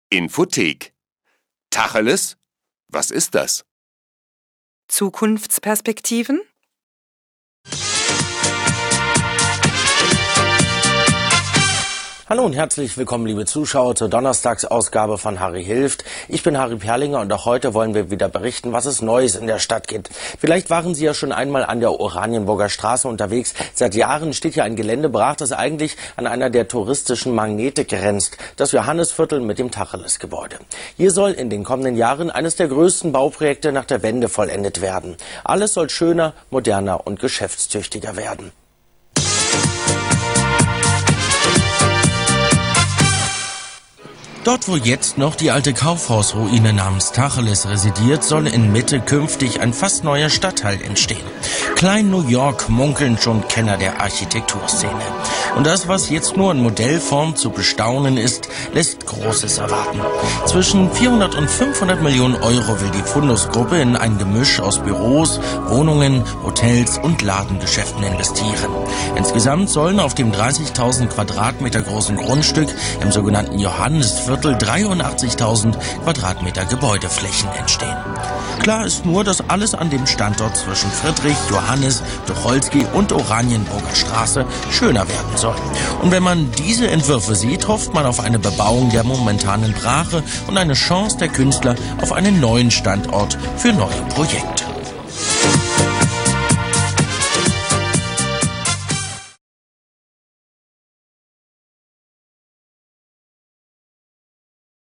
Infothek. Tacheles? Was ist das? Zukunftsperspektiven? Hallo und herzlich willkommen, liebe Zuschauer, zur Donnerstagsausgabe von Harry hilft. Ich bin Harry Perlinger und auch heute wollen wir wieder berichten, was es Neues in der Stadt gibt. Vielleicht waren Sie ja schon einmal an der Oranienburger Straße unterwegs. Seit Jahren steht hier ein Gelände brach, das eigentlich an einer der touristischen Magnete grenzt, das Johannisviertel mit dem Tacheles-Gebäude. Hier soll in den kommenden Jahren eines der größten Bauprojekte nach der Wende vollendet werden. Alles soll schöner, moderner und geschäftstüchtiger werden. Dort, wo jetzt noch die alte Kaufhausruine namens Tacheles residiert, soll in Mitte künftig ein fast neuer Stadtteil entstehen. Klein New York munkeln schon Kenner der Architekturszene. Und das, was jetzt nur in Modellform zu bestaunen ist, lässt Großes erwarten. Zwischen 400 und 500 Millionen Euro will die Fundus-Gruppe in ein Gemisch aus Büros, Wohnungen, Hotels und Ladengeschäften investieren. Insgesamt sollen auf dem 30.000 Quadratmeter großen Grundstück im sogenannten Johannisviertel 83.000 Quadratmeter Gebäudeflächen entstehen. Klar ist nur, dass alles an dem Standort zwischen Friedrich, Johannis, Tucholsky und Oranienburger Straße schöner werden soll. Und wenn man diese Entwürfe sieht, hofft man auf eine Bebauung der momentanen Brache und eine Chance der Künstler auf einen neuen Standort für neue Projekte.